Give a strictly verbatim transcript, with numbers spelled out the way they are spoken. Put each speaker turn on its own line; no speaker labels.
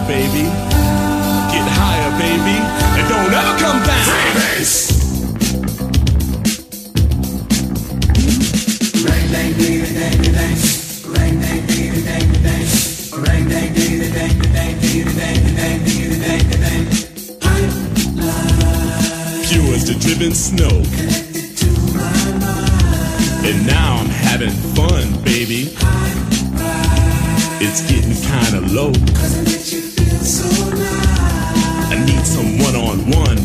baby. Get higher, baby, and don't ever come down. Freebase. Ring dang ding dang dang, ring dang ding dang dang, ring dang ding dang dang dang dang dang dang dang. Pure as the driven snow. Connected to my mind. And now I'm having fun, baby. It's getting kinda low. Cause I let you feel so nice. I need some one-on-one.